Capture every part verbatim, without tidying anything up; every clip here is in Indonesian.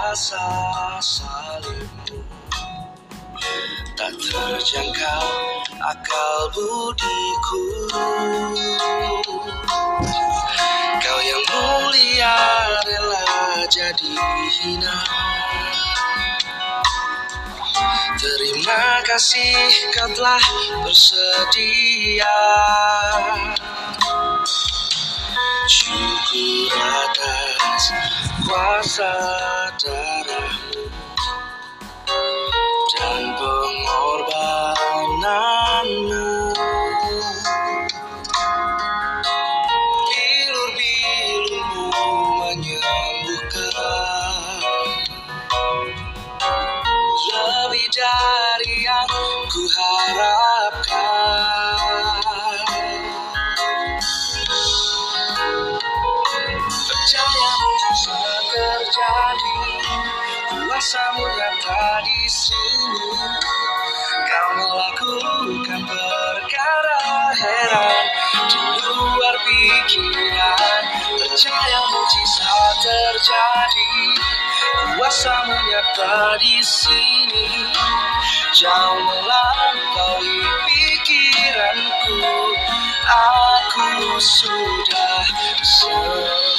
rasa salibmu tak terjangkau akal budiku. Kau yang mulia rela jadi hina. Terima kasih kau telah bersedia. Syukur atas kuasa darahmu dan pengorbananmu. Bilur-bilurmu menyembuhkan lebih dari yang ku harapkan. Percaya mujizat terjadi, kuasa-Mu nyata di sini. Kau melakukan perkara heran di luar pikiran. Percaya mujizat terjadi, kuasa-Mu nyata di sini. Jauh melampaui pikiranku, aku sudah sembuh.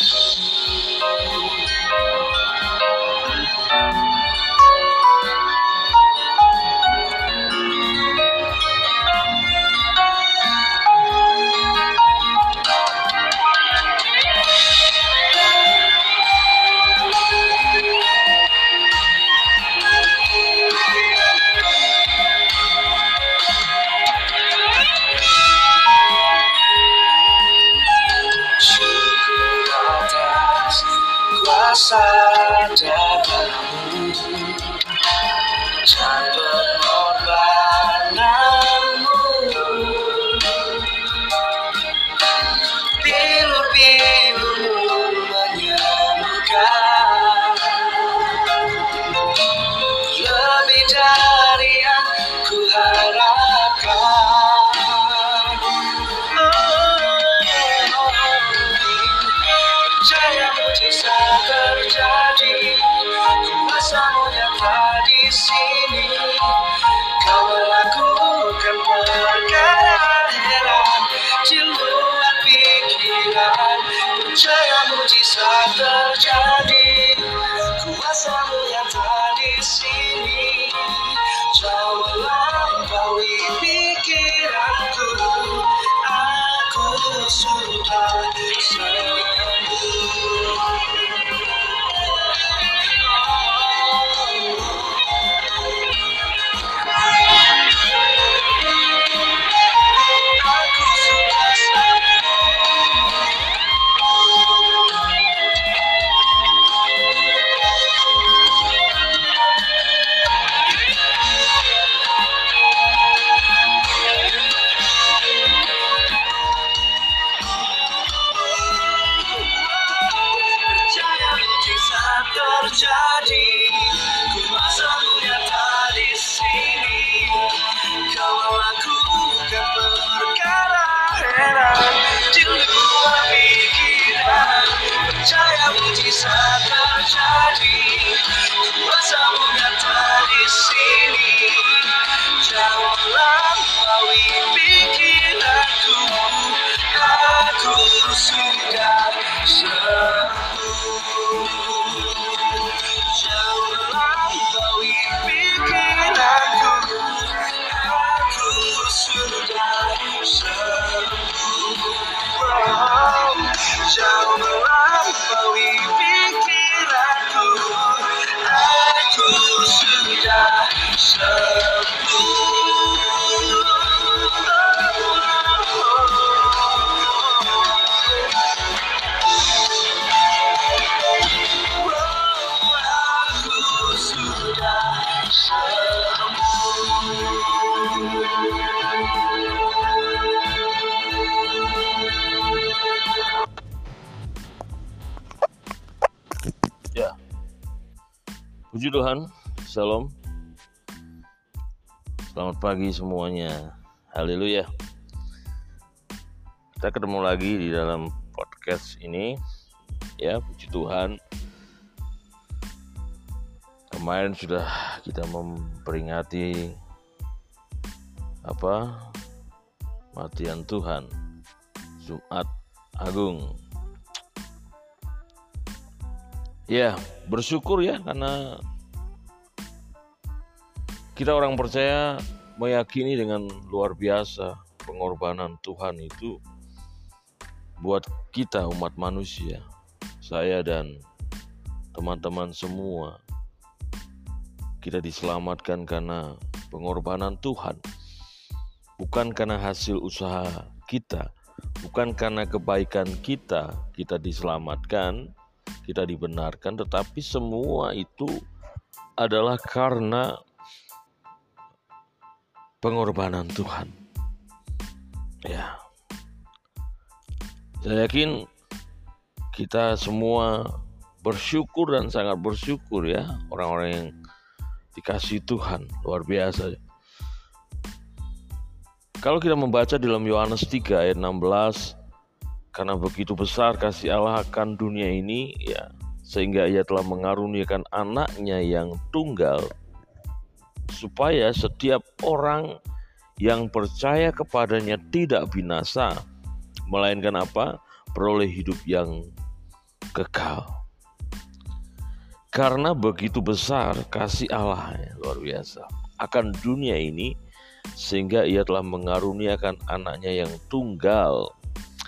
Kuasa darahmu dan pengorbananmu. Bilur-bilurmu menyembuhkan lebih dari yang ku harapkan. Percaya mujizat terjadi, kuasa-Mu nyata di sini. Kau melakukan perkara heran di luar pikiran. Percaya mujizat terjadi, kuasa-Mu nyata di sini. Jauh melampaui pikiranku, aku sudah sembuh. Terjadi, kuasa-Mu nyata di sini. Kau melakukan perkara heran di luar pikiran. Percaya mujizat terjadi, kuasa-Mu nyata di sini. Jauh melampaui pikiranku, aku sudah sembuh. Jauh melampaui pikiranku, aku sudah sembuh. Jauh melampaui pikiranku, aku sudah sembuh. Ya, puji Tuhan, Shalom. Selamat pagi semuanya. Haleluya. Kita ketemu lagi di dalam podcast ini. Ya, puji Tuhan. Kemarin sudah kita memperingati apa? Kematian Tuhan, Jumat Agung. Ya, bersyukur ya karena kita orang percaya meyakini dengan luar biasa pengorbanan Tuhan itu buat kita umat manusia. Saya dan teman-teman semua, kita diselamatkan karena pengorbanan Tuhan. Bukan karena hasil usaha kita, bukan karena kebaikan kita, kita diselamatkan, kita dibenarkan, tetapi semua itu adalah karena pengorbanan Tuhan. Ya, saya yakin kita semua bersyukur dan sangat bersyukur ya, orang-orang yang dikasihi Tuhan, luar biasa. Kalau kita membaca dalam Yohanes tiga ayat enam belas, karena begitu besar kasih Allah akan dunia ini, ya, sehingga Ia telah mengaruniakan anaknya yang tunggal, supaya setiap orang yang percaya kepadanya tidak binasa, melainkan apa? Peroleh hidup yang kekal. Karena begitu besar kasih Allah, ya, luar biasa, akan dunia ini, sehingga Ia telah mengaruniakan anaknya yang tunggal.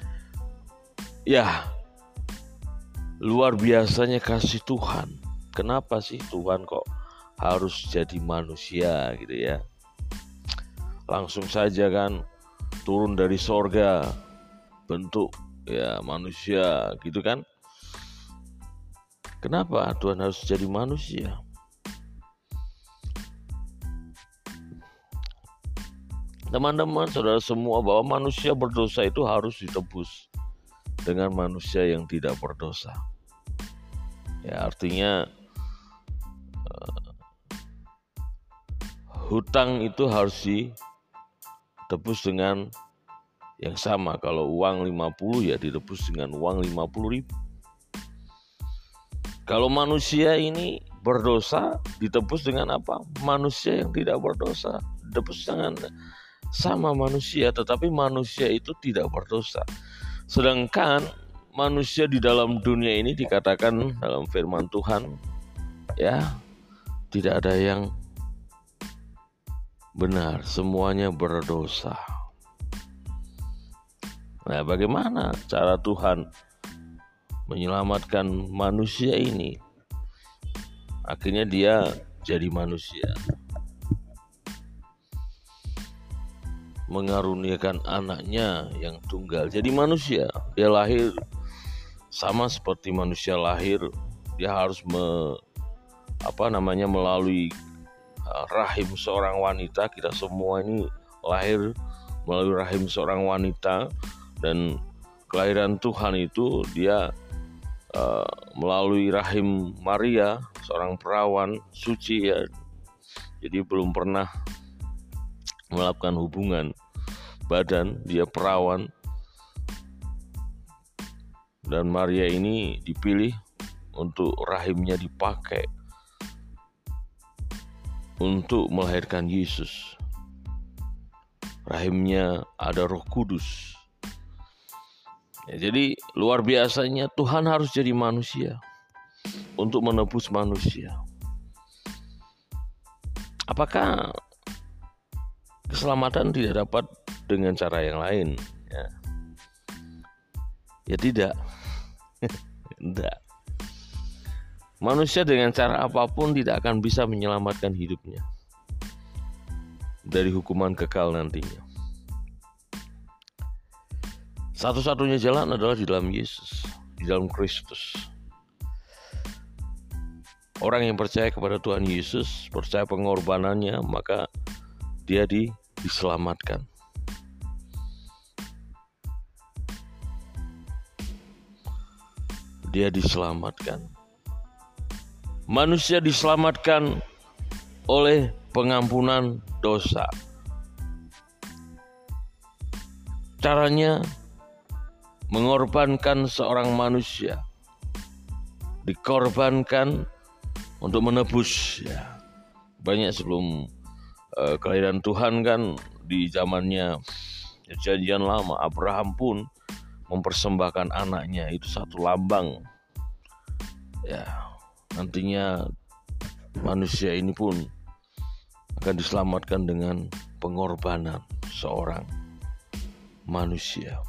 Ya, luar biasanya kasih Tuhan. Kenapa sih Tuhan kok harus jadi manusia gitu ya? Langsung saja kan turun dari sorga, bentuk ya manusia gitu kan? Kenapa Tuhan harus jadi manusia? Teman-teman, saudara semua, bahwa manusia berdosa itu harus ditebus dengan manusia yang tidak berdosa. Ya, artinya uh, hutang itu harus ditebus dengan yang sama. Kalau uang lima puluh ya ditebus dengan uang lima puluh ribu. Kalau manusia ini berdosa ditebus dengan apa? Manusia yang tidak berdosa ditebus dengan sama manusia, tetapi manusia itu tidak berdosa. Sedangkan manusia di dalam dunia ini dikatakan dalam firman Tuhan, ya, tidak ada yang benar, semuanya berdosa. Nah, bagaimana cara Tuhan menyelamatkan manusia ini? Akhirnya Dia jadi manusia, mengaruniakan anaknya yang tunggal jadi manusia. Dia lahir sama seperti manusia lahir. Dia harus me, apa namanya melalui uh, rahim seorang wanita. Kita semua ini lahir melalui rahim seorang wanita, dan kelahiran Tuhan itu dia uh, melalui rahim Maria, seorang perawan suci ya. Jadi belum pernah melakukan hubungan badan, dia perawan, dan Maria ini dipilih untuk rahimnya dipakai untuk melahirkan Yesus. Rahimnya ada Roh Kudus. Ya, jadi luar biasanya Tuhan harus jadi manusia untuk menebus manusia. Apakah keselamatan tidak dapat dengan cara yang lain? Ya, ya tidak. Tidak. Manusia dengan cara apapun tidak akan bisa menyelamatkan hidupnya dari hukuman kekal nantinya. Satu-satunya jalan adalah di dalam Yesus, di dalam Kristus. Orang yang percaya kepada Tuhan Yesus, percaya pengorbanannya, maka dia di, diselamatkan. Dia diselamatkan. Manusia diselamatkan oleh pengampunan dosa. Caranya mengorbankan seorang manusia, dikorbankan untuk menebus ya. Banyak sebelum uh, kelahiran Tuhan kan di zamannya Perjanjian Lama, Abraham pun mempersembahkan anaknya, itu satu lambang ya, nantinya manusia ini pun akan diselamatkan dengan pengorbanan seorang manusia.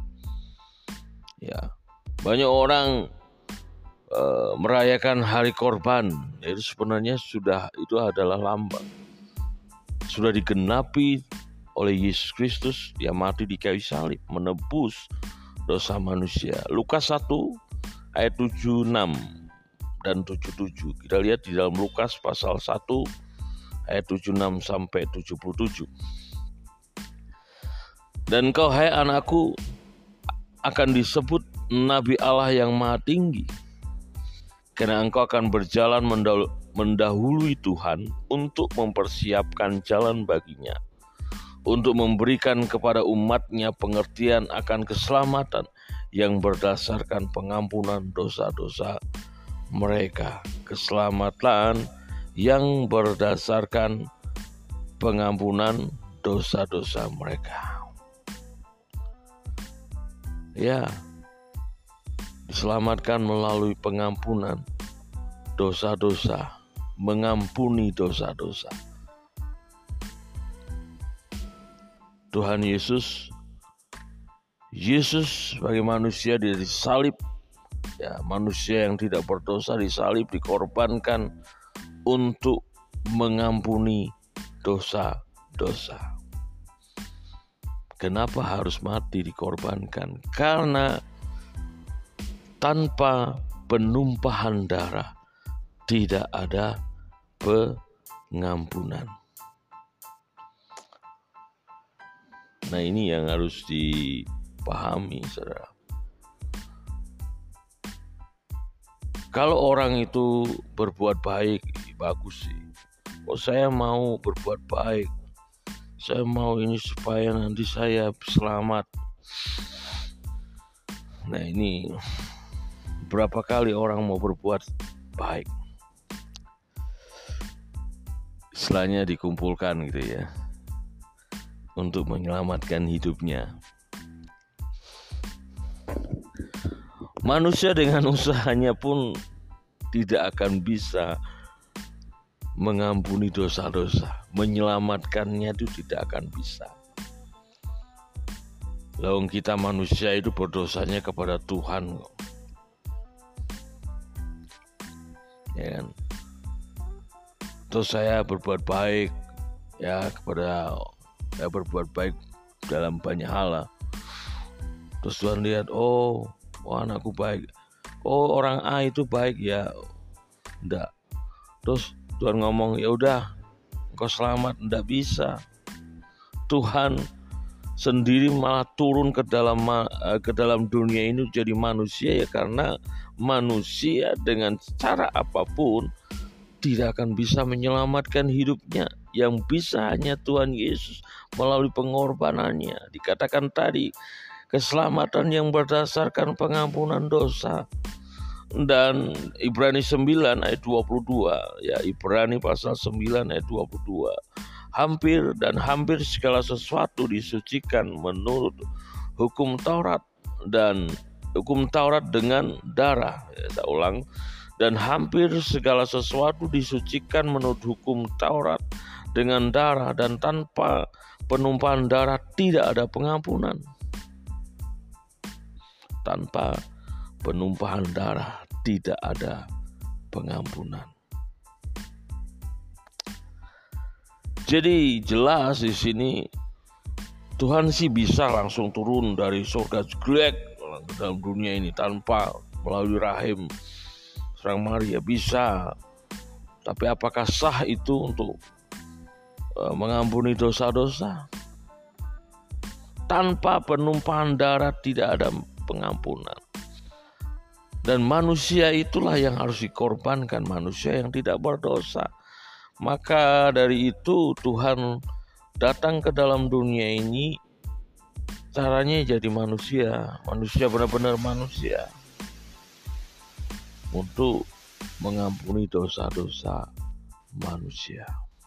Ya, banyak orang uh, merayakan hari korban, itu sebenarnya sudah itu adalah lambang, sudah digenapi oleh Yesus Kristus yang mati di kayu salib menebus dosa manusia. Lukas satu ayat tujuh puluh enam dan tujuh puluh tujuh. Kita lihat di dalam Lukas pasal satu ayat tujuh puluh enam sampai tujuh puluh tujuh. Dan kau hai anakku akan disebut Nabi Allah yang Maha Tinggi, karena engkau akan berjalan mendahului Tuhan untuk mempersiapkan jalan baginya, untuk memberikan kepada umatnya pengertian akan keselamatan yang berdasarkan pengampunan dosa-dosa mereka. Keselamatan yang berdasarkan pengampunan dosa-dosa mereka. Ya, diselamatkan melalui pengampunan dosa-dosa, mengampuni dosa-dosa. Tuhan Yesus, Yesus sebagai manusia dia disalib, ya, manusia yang tidak berdosa disalib, dikorbankan untuk mengampuni dosa-dosa. Kenapa harus mati dikorbankan? Karena tanpa penumpahan darah tidak ada pengampunan. Nah, ini yang harus dipahami, saudara. Kalau orang itu berbuat baik, bagus sih. Oh, saya mau berbuat baik. Saya mau ini supaya nanti saya selamat. Nah, ini berapa kali orang mau berbuat baik, istilahnya dikumpulkan gitu ya, untuk menyelamatkan hidupnya. Manusia dengan usahanya pun tidak akan bisa mengampuni dosa-dosa, menyelamatkannya itu tidak akan bisa. Lalu kita manusia itu berdosanya kepada Tuhan, ya kan? Terus saya berbuat baik ya kepada ya berbuat baik dalam banyak hal lah. Terus Tuhan lihat, oh, oh anakku baik, oh orang A itu baik ya, enggak. Terus Tuhan ngomong, ya udah, engkau selamat, enggak bisa. Tuhan sendiri malah turun ke dalam ke dalam dunia ini jadi manusia ya, karena manusia dengan cara apapun tidak akan bisa menyelamatkan hidupnya. Yang bisa hanya Tuhan Yesus melalui pengorbanannya. Dikatakan tadi, keselamatan yang berdasarkan pengampunan dosa. Dan Ibrani sembilan ayat dua puluh dua, ya, Ibrani pasal sembilan ayat dua puluh dua. Hampir dan hampir segala sesuatu disucikan menurut hukum Taurat dan hukum Taurat dengan darah. Ya, saya ulang. Dan hampir segala sesuatu disucikan menurut hukum Taurat dengan darah, dan tanpa penumpahan darah tidak ada pengampunan. Tanpa penumpahan darah tidak ada pengampunan. Jadi jelas di sini Tuhan sih bisa langsung turun dari surga jelek ke dalam dunia ini tanpa melalui rahim seorang Maria, bisa. Tapi apakah sah itu untuk uh, mengampuni dosa-dosa? Tanpa penumpahan darah tidak ada pengampunan. Dan manusia itulah yang harus dikorbankan, manusia yang tidak berdosa. Maka dari itu Tuhan datang ke dalam dunia ini, caranya jadi manusia, manusia benar-benar manusia, untuk mengampuni dosa-dosa manusia.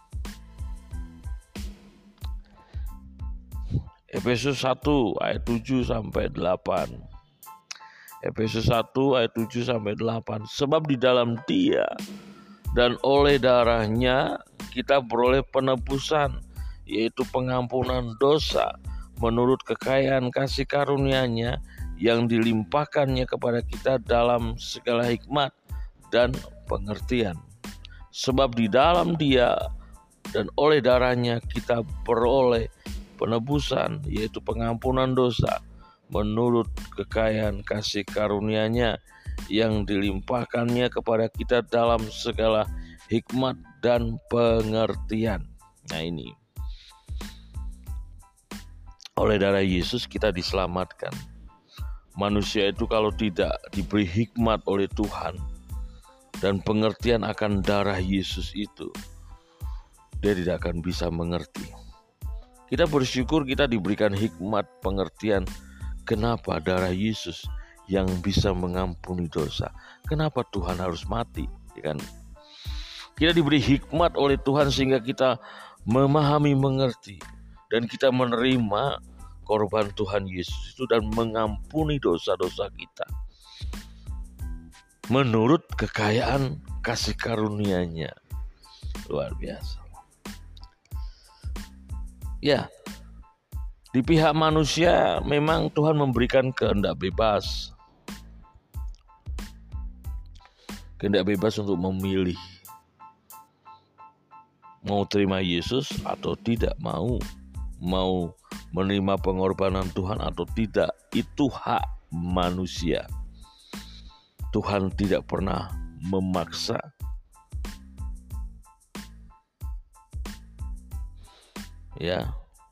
Efesus satu ayat tujuh sampai delapan. Efesus satu ayat tujuh sampai delapan. Sebab di dalam Dia dan oleh darahnya kita beroleh penebusan, yaitu pengampunan dosa menurut kekayaan kasih karunia-Nya yang dilimpahkannya kepada kita dalam segala hikmat dan pengertian. Sebab di dalam Dia dan oleh darahnya kita beroleh penebusan, yaitu pengampunan dosa menurut kekayaan kasih karunia-Nya yang dilimpahkannya kepada kita dalam segala hikmat dan pengertian. Nah ini, oleh darah Yesus kita diselamatkan. Manusia itu kalau tidak diberi hikmat oleh Tuhan dan pengertian akan darah Yesus itu, dia tidak akan bisa mengerti. Kita bersyukur kita diberikan hikmat pengertian kenapa darah Yesus yang bisa mengampuni dosa. Kenapa Tuhan harus mati, ya kan? Kita diberi hikmat oleh Tuhan sehingga kita memahami, mengerti, dan kita menerima korban Tuhan Yesus itu dan mengampuni dosa-dosa kita menurut kekayaan kasih karunia-Nya. Luar biasa. Ya, di pihak manusia memang Tuhan memberikan kehendak bebas. Kehendak bebas untuk memilih mau terima Yesus atau tidak mau, mau menerima pengorbanan Tuhan atau tidak. Itu hak manusia. Tuhan tidak pernah memaksa. Ya.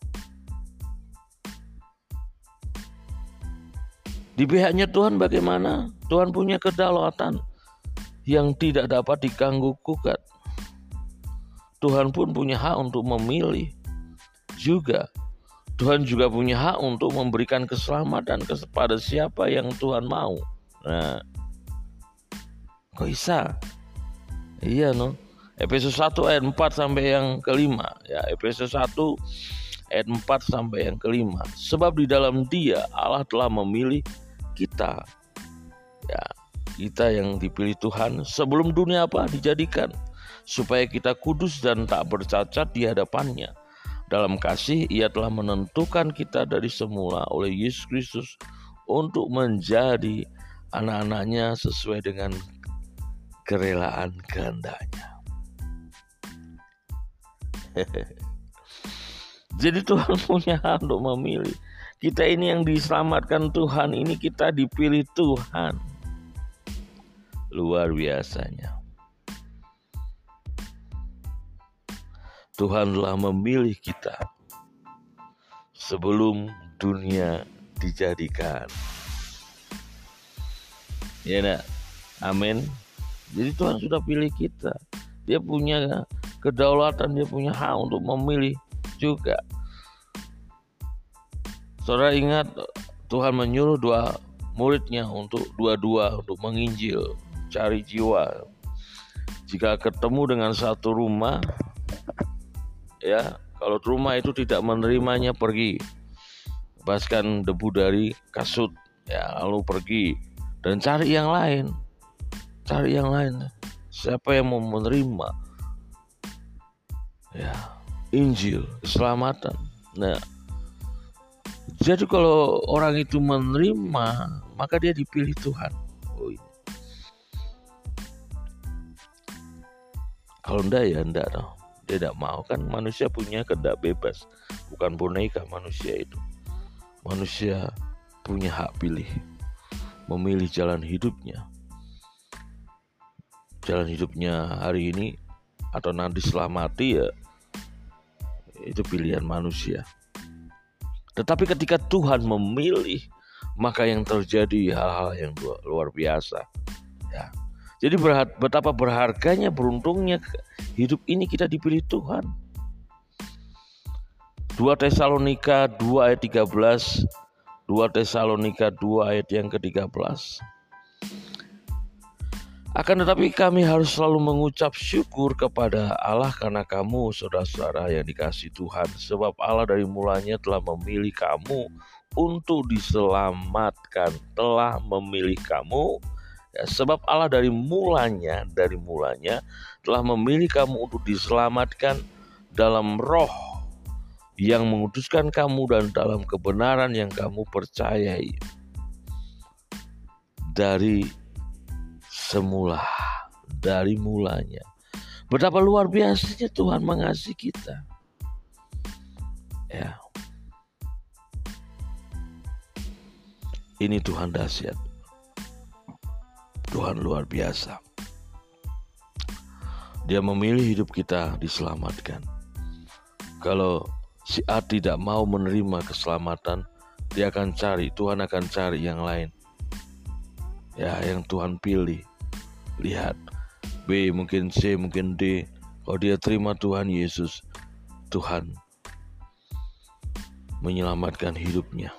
Di pihaknya Tuhan bagaimana? Tuhan punya kedaulatan yang tidak dapat diganggu-gugat. Tuhan pun punya hak untuk memilih juga. Tuhan juga punya hak untuk memberikan keselamatan kepada siapa yang Tuhan mau. Nah, kok bisa? Iya no. Efesus satu ayat empat sampai yang kelima. Ya, Efesus satu ayat empat sampai yang kelima. Sebab di dalam Dia Allah telah memilih kita. Ya, kita yang dipilih Tuhan sebelum dunia apa dijadikan, supaya kita kudus dan tak bercacat di hadapan-Nya. Dalam kasih Ia telah menentukan kita dari semula oleh Yesus Kristus untuk menjadi anak-anak-Nya sesuai dengan kerelaan kehendak-Nya. Jadi Tuhan punya hak untuk memilih. Kita ini yang diselamatkan Tuhan, ini kita dipilih Tuhan. Luar biasanya. Tuhan telah memilih kita sebelum dunia dijadikan. Ya nak? Amin. Jadi Tuhan sudah pilih kita. Dia punya kedaulatan, dia punya hak untuk memilih juga. Saudara ingat Tuhan menyuruh dua muridnya untuk dua-dua untuk menginjil, cari jiwa. Jika ketemu dengan satu rumah, ya, kalau rumah itu tidak menerimanya, pergi. Lepaskan debu dari kasut, ya, lalu pergi dan cari yang lain. Cari yang lain. Siapa yang mau menerima ya Injil, keselamatan. Nah, jadi kalau orang itu menerima, maka dia dipilih Tuhan. Oh, ini. Kalau enggak ya enggak dong. Dia tidak mau, kan manusia punya kehendak bebas, bukan boneka manusia itu. Manusia punya hak pilih, memilih jalan hidupnya. Jalan hidupnya hari ini atau nanti setelah mati, ya itu pilihan manusia. Tetapi ketika Tuhan memilih, maka yang terjadi hal-hal yang luar biasa. Ya. Jadi betapa berharganya, beruntungnya hidup ini kita dipilih Tuhan. dua Tesalonika dua ayat tiga belas. dua Tesalonika dua ayat yang ke tiga belas. Akan tetapi kami harus selalu mengucap syukur kepada Allah karena kamu, saudara-saudara yang dikasihi Tuhan. Sebab Allah dari mulanya telah memilih kamu untuk diselamatkan. Telah memilih kamu. Ya, sebab Allah dari mulanya, dari mulanya telah memilih kamu untuk diselamatkan dalam roh yang mengutuskan kamu dan dalam kebenaran yang kamu percayai. Dari semula, dari mulanya. Betapa luar biasanya Tuhan mengasihi kita. Ya. Ini Tuhan dahsyat. Tuhan luar biasa. Dia memilih hidup kita diselamatkan. Kalau si A tidak mau menerima keselamatan, dia akan cari, Tuhan akan cari yang lain. Ya, yang Tuhan pilih. Lihat, B, mungkin C, mungkin D. Kalau dia terima Tuhan Yesus, Tuhan menyelamatkan hidupnya.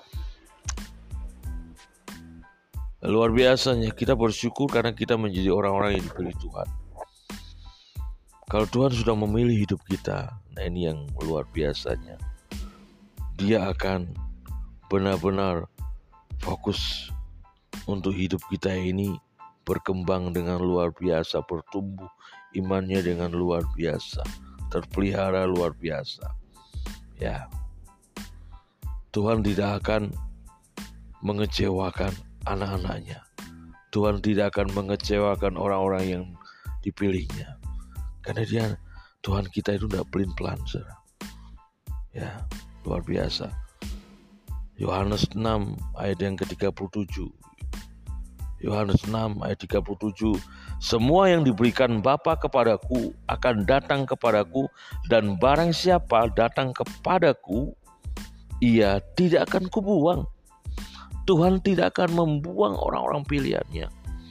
Luar biasanya, kita bersyukur karena kita menjadi orang-orang yang dipilih Tuhan. Kalau Tuhan sudah memilih hidup kita, nah ini yang luar biasanya. Dia akan benar-benar fokus untuk hidup kita ini berkembang dengan luar biasa, bertumbuh imannya dengan luar biasa, terpelihara luar biasa. Ya, Tuhan tidak akan mengecewakan anak-anaknya. Tuhan tidak akan mengecewakan orang-orang yang dipilihnya. Karena dia, Tuhan kita itu tidak pelin-pelan, saudara. Ya, luar biasa. Yohanes enam ayat yang ke tiga puluh tujuh. Yohanes enam ayat tiga puluh tujuh. Semua yang diberikan Bapa kepadaku akan datang kepadaku, dan barang siapa datang kepadaku, ia tidak akan kubuang. Tuhan tidak akan membuang orang-orang pilihannya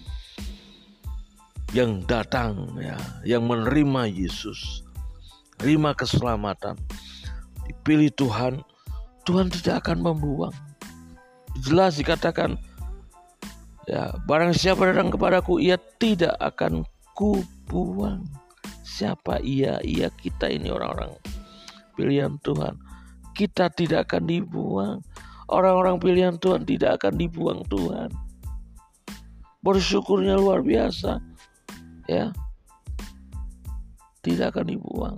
yang datang, ya, yang menerima Yesus, terima keselamatan, dipilih Tuhan. Tuhan tidak akan membuang. Jelas dikatakan, ya, barang siapa datang kepadaku, ia tidak akan kubuang. Siapa ia? Ia kita ini orang-orang pilihan Tuhan. Kita tidak akan dibuang. Orang-orang pilihan Tuhan tidak akan dibuang Tuhan. Bersyukurnya luar biasa. Ya, tidak akan dibuang.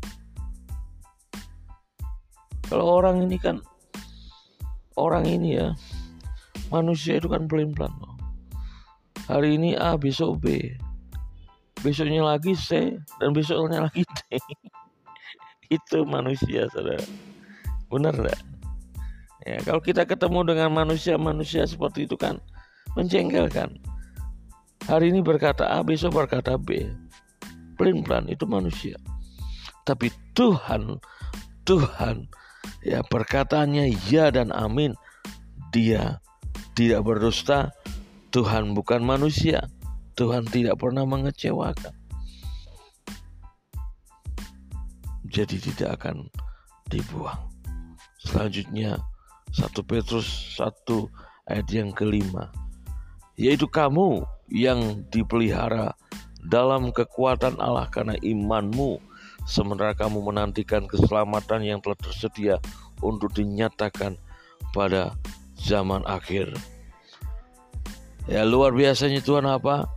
Kalau orang ini kan, orang ini ya, manusia itu kan pelin-pelan. Hari ini A, besok B, besoknya lagi C, dan besoknya lagi D. Itu manusia, saudara. Benar enggak? Ya, kalau kita ketemu dengan manusia-manusia seperti itu kan menjengkelkan. Hari ini berkata A, besok berkata B. Pelin-pelan, itu manusia. Tapi Tuhan, Tuhan, ya, perkataannya ya dan amin. Dia tidak berdusta. Tuhan bukan manusia. Tuhan tidak pernah mengecewakan. Jadi tidak akan dibuang. Selanjutnya satu Petrus satu ayat yang kelima. Yaitu kamu yang dipelihara dalam kekuatan Allah karena imanmu, sementara kamu menantikan keselamatan yang telah tersedia untuk dinyatakan pada zaman akhir. Ya, luar biasanya Tuhan apa?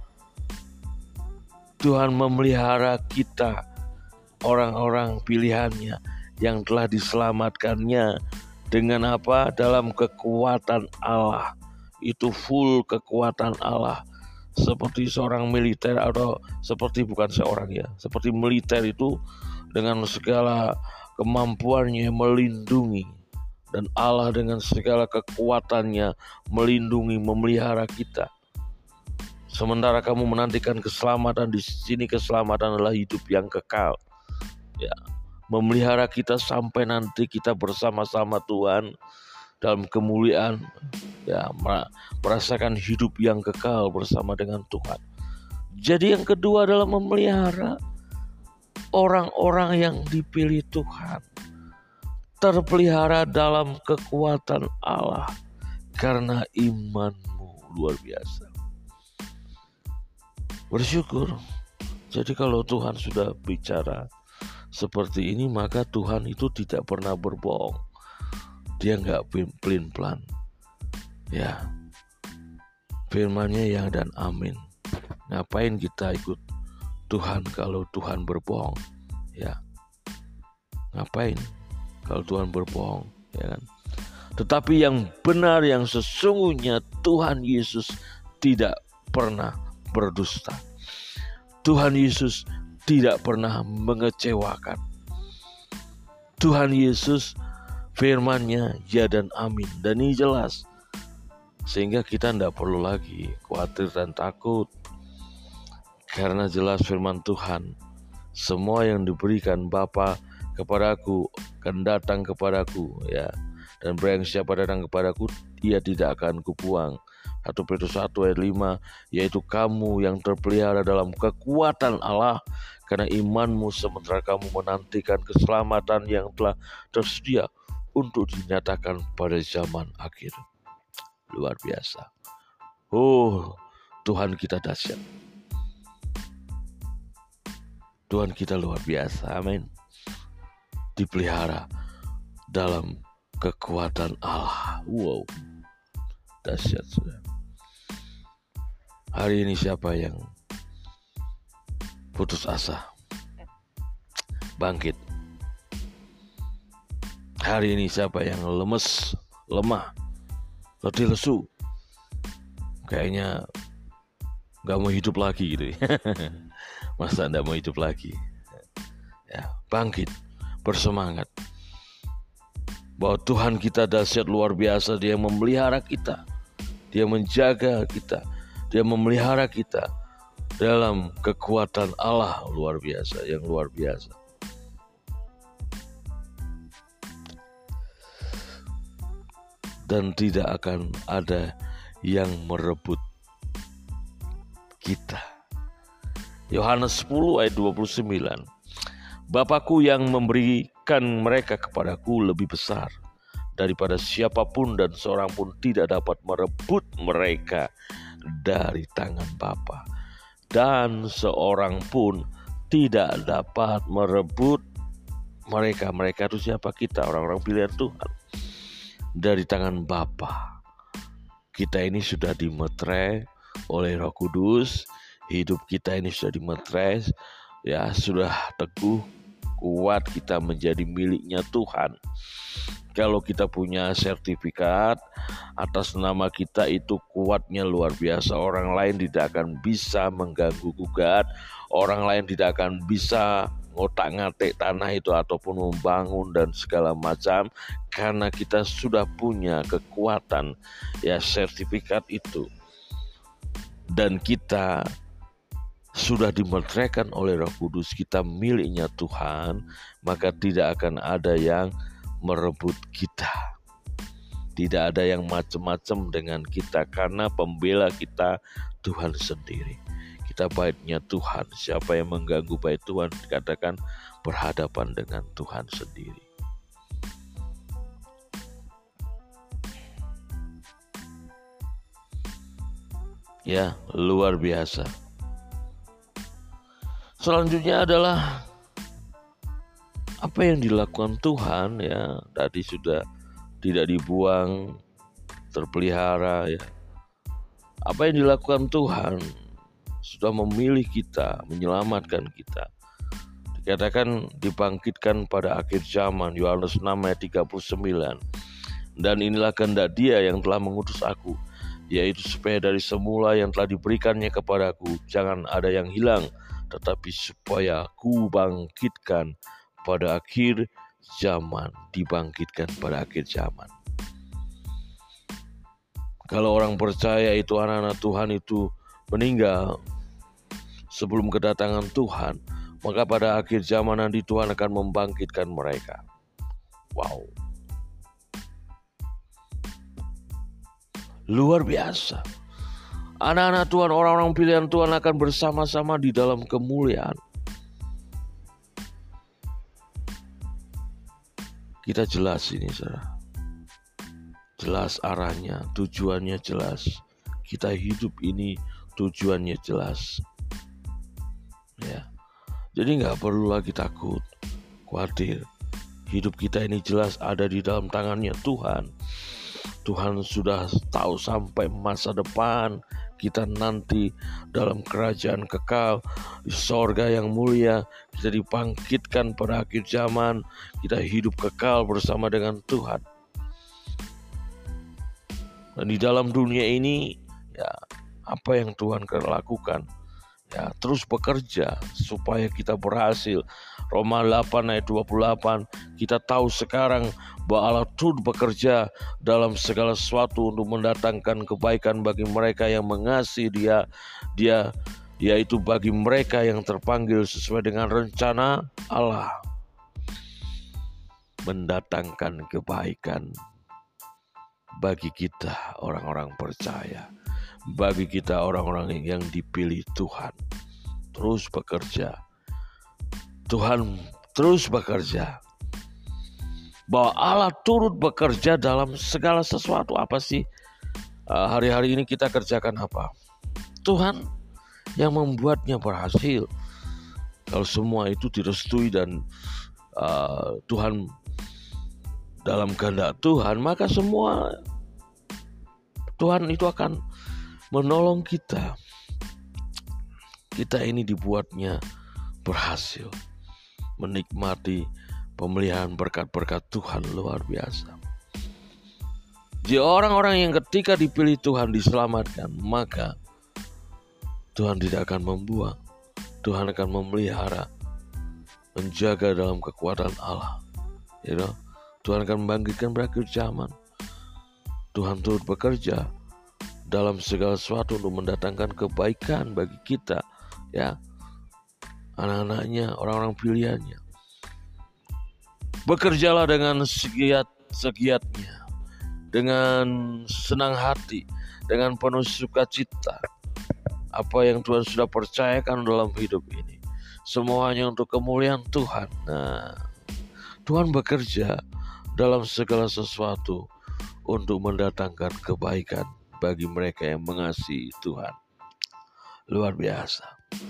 Tuhan memelihara kita, orang-orang pilihannya yang telah diselamatkannya dengan apa? Dalam kekuatan Allah. Itu full kekuatan Allah. Seperti seorang militer, atau seperti bukan seorang ya, seperti militer itu dengan segala kemampuannya melindungi. Dan Allah dengan segala kekuatannya melindungi, memelihara kita. Sementara kamu menantikan keselamatan, di sini keselamatan adalah hidup yang kekal. Ya, memelihara kita sampai nanti kita bersama-sama Tuhan dalam kemuliaan. Ya, merasakan hidup yang kekal bersama dengan Tuhan. Jadi yang kedua adalah memelihara orang-orang yang dipilih Tuhan. Terpelihara dalam kekuatan Allah karena imanmu. Luar biasa. bersyukur. Jadi kalau Tuhan sudah bicara seperti ini, maka Tuhan itu tidak pernah berbohong. Dia nggak pelin-pelan. Ya, firman-Nya ya dan amin. Ngapain kita ikut Tuhan kalau Tuhan berbohong? Ya, ngapain kalau Tuhan berbohong? Ya kan? Tetapi yang benar, yang sesungguhnya, Tuhan Yesus tidak pernah berdusta. Tuhan Yesus tidak pernah mengecewakan. Tuhan Yesus firman-Nya ya dan amin. Dan ini jelas. Sehingga kita tidak perlu lagi khawatir dan takut. Karena jelas firman Tuhan. Semua yang diberikan Bapa kepadaku akan datang kepadaku, ya. Dan barang siapa datang kepadaku, ia tidak akan kubuang. satu Petrus satu ayat lima, yaitu kamu yang terpelihara dalam kekuatan Allah, karena imanmu sementara kamu menantikan keselamatan yang telah tersedia untuk dinyatakan pada zaman akhir. Luar biasa. Oh, Tuhan kita dahsyat. Tuhan kita luar biasa. Amin. Dipelihara dalam kekuatan Allah. Wow, dahsyat sudah. Hari ini siapa yang putus asa? Bangkit. Hari ini siapa yang lemes, lemah, letih lesu? Kayaknya gak mau hidup lagi gitu. Masa gak mau hidup lagi? Ya, bangkit, bersemangat. Bahwa Tuhan kita dahsyat luar biasa. Dia memelihara kita, Dia menjaga kita, Dia memelihara kita dalam kekuatan Allah luar biasa, yang luar biasa. Dan tidak akan ada yang merebut kita. Yohanes sepuluh ayat dua puluh sembilan. Bapakku yang memberikan mereka kepadaku lebih besar daripada siapapun, dan seorang pun tidak dapat merebut mereka dari tangan Bapa. Dan seorang pun tidak dapat merebut mereka. Mereka itu siapa? Kita, orang-orang pilihan Tuhan, dari tangan Bapa. Kita ini sudah dimeterai oleh Roh Kudus. Hidup kita ini sudah dimeterai, ya, sudah teguh, kuat, kita menjadi miliknya Tuhan. Kalau kita punya sertifikat atas nama kita, itu kuatnya luar biasa. Orang lain tidak akan bisa mengganggu gugat. Orang lain tidak akan bisa ngotak-ngatik tanah itu ataupun membangun dan segala macam, karena kita sudah punya kekuatan, ya, sertifikat itu. Dan kita sudah dimeteraikan oleh Roh Kudus, kita miliknya Tuhan, maka tidak akan ada yang merebut kita. Tidak ada yang macam-macam dengan kita, karena pembela kita Tuhan sendiri. Kita baitnya Tuhan. Siapa yang mengganggu bait Tuhan, dikatakan berhadapan dengan Tuhan sendiri. Ya, luar biasa. Selanjutnya adalah apa yang dilakukan Tuhan, ya. Tadi sudah tidak dibuang, terpelihara, ya. Apa yang dilakukan Tuhan? Sudah memilih kita, menyelamatkan kita. Dikatakan dibangkitkan pada akhir zaman, Yohanes enam ayat tiga puluh sembilan. Dan inilah kehendak Dia yang telah mengutus aku, yaitu supaya dari semula yang telah diberikannya kepadaku jangan ada yang hilang, tetapi supaya ku bangkitkan pada akhir zaman. Dibangkitkan pada akhir zaman. Kalau orang percaya itu, anak-anak Tuhan itu meninggal sebelum kedatangan Tuhan, maka pada akhir zaman nanti Tuhan akan membangkitkan mereka. Wow, luar biasa. Anak-anak Tuhan, orang-orang pilihan Tuhan akan bersama-sama di dalam kemuliaan. Kita jelas ini, saudara. Jelas arahnya, tujuannya jelas. Kita hidup ini tujuannya jelas. Jadi nggak perlu lagi takut, khawatir. Hidup kita ini jelas ada di dalam tangannya Tuhan. Tuhan sudah tahu sampai masa depan kita nanti dalam kerajaan kekal di sorga yang mulia. Kita dibangkitkan pada akhir zaman. Kita hidup kekal bersama dengan Tuhan. Dan di dalam dunia ini, ya apa yang Tuhan akan lakukan? Ya, terus bekerja supaya kita berhasil. Roma delapan ayat dua puluh delapan, kita tahu sekarang bahwa Allah turut bekerja dalam segala sesuatu untuk mendatangkan kebaikan bagi mereka yang mengasihi Dia, Dia yaitu bagi mereka yang terpanggil sesuai dengan rencana Allah. Mendatangkan kebaikan bagi kita orang-orang percaya, bagi kita orang-orang yang dipilih Tuhan. Terus bekerja, Tuhan terus bekerja, bahwa Allah turut bekerja dalam segala sesuatu. Apa sih uh, hari-hari ini kita kerjakan apa? Tuhan yang membuatnya berhasil. Kalau semua itu direstui dan uh, Tuhan dalam kehendak Tuhan, maka semua Tuhan itu akan menolong kita. Kita ini dibuatnya berhasil menikmati pemeliharaan berkat-berkat Tuhan luar biasa. Jadi orang-orang yang ketika dipilih Tuhan diselamatkan, maka Tuhan tidak akan membuang. Tuhan akan memelihara, menjaga dalam kekuatan Allah. You know? Tuhan akan membangkitkan berakhir zaman. Tuhan turut bekerja dalam segala sesuatu untuk mendatangkan kebaikan bagi kita, ya, anak-anaknya, orang-orang pilihannya. Bekerjalah dengan segiat-segiatnya, dengan senang hati, dengan penuh sukacita. Apa yang Tuhan sudah percayakan dalam hidup ini, semuanya untuk kemuliaan Tuhan. Nah, Tuhan bekerja dalam segala sesuatu untuk mendatangkan kebaikan bagi mereka yang mengasihi Tuhan. Luar biasa.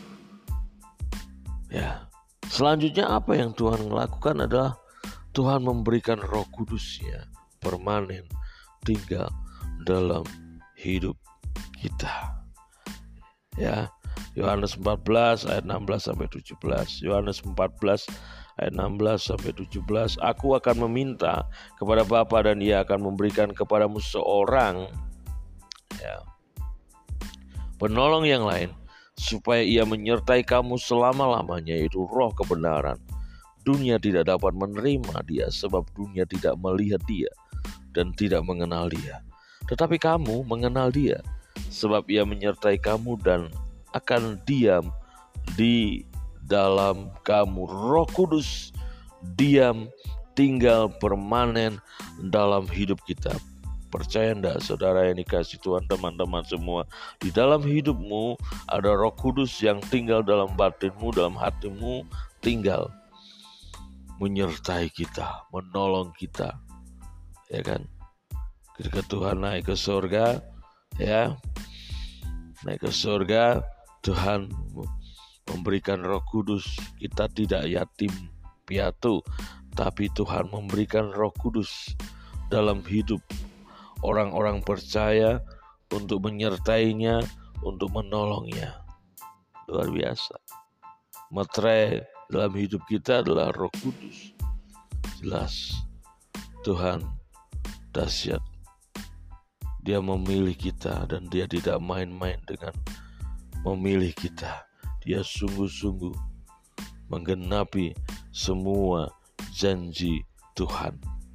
Ya, selanjutnya apa yang Tuhan lakukan adalah Tuhan memberikan Roh Kudus-Nya permanen tinggal dalam hidup kita. Ya, Yohanes empat belas ayat enam belas sampai tujuh belas. Yohanes empat belas ayat enam belas sampai tujuh belas. Aku akan meminta kepada Bapa dan Ia akan memberikan kepadamu seorang, ya, penolong yang lain, supaya Ia menyertai kamu selama-lamanya, yaitu Roh kebenaran. Dunia tidak dapat menerima Dia sebab dunia tidak melihat Dia dan tidak mengenal Dia. Tetapi kamu mengenal Dia sebab Ia menyertai kamu dan akan diam di dalam kamu. Roh Kudus diam, tinggal permanen dalam hidup kita. Percaya enggak saudara yang dikasih Tuhan, teman-teman semua, di dalam hidupmu ada Roh Kudus yang tinggal dalam batinmu, dalam hatimu, tinggal menyertai kita, menolong kita, ya kan? Ketika Tuhan naik ke surga, ya, naik ke surga, Tuhan memberikan Roh Kudus. Kita tidak yatim piatu, tapi Tuhan memberikan Roh Kudus dalam hidup orang-orang percaya untuk menyertainya, untuk menolongnya. Luar biasa. Materai dalam hidup kita adalah Roh Kudus. Jelas Tuhan dahsyat. Dia memilih kita dan Dia tidak main-main dengan memilih kita. Dia sungguh-sungguh menggenapi semua janji Tuhan.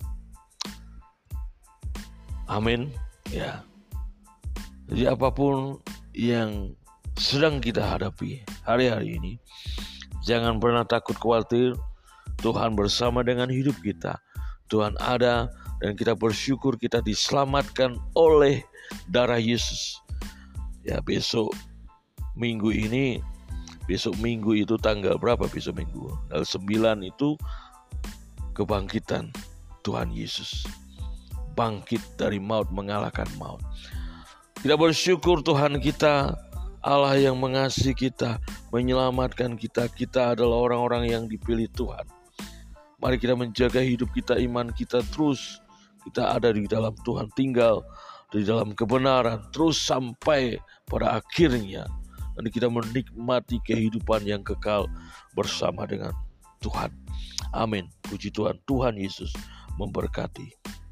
Amin. Ya. Jadi apapun yang sedang kita hadapi hari-hari ini, jangan pernah takut khawatir. Tuhan bersama dengan hidup kita. Tuhan ada dan kita bersyukur kita diselamatkan oleh darah Yesus. Ya, besok minggu ini, besok minggu itu tanggal berapa besok minggu? Tanggal sembilan itu kebangkitan Tuhan Yesus. Bangkit dari maut, mengalahkan maut. Kita bersyukur Tuhan kita Allah yang mengasihi kita, menyelamatkan kita. Kita adalah orang-orang yang dipilih Tuhan. Mari kita menjaga hidup kita, iman kita terus. Kita ada di dalam Tuhan, tinggal di dalam kebenaran terus sampai pada akhirnya. Dan kita menikmati kehidupan yang kekal bersama dengan Tuhan. Amin. Puji Tuhan. Tuhan Yesus memberkati.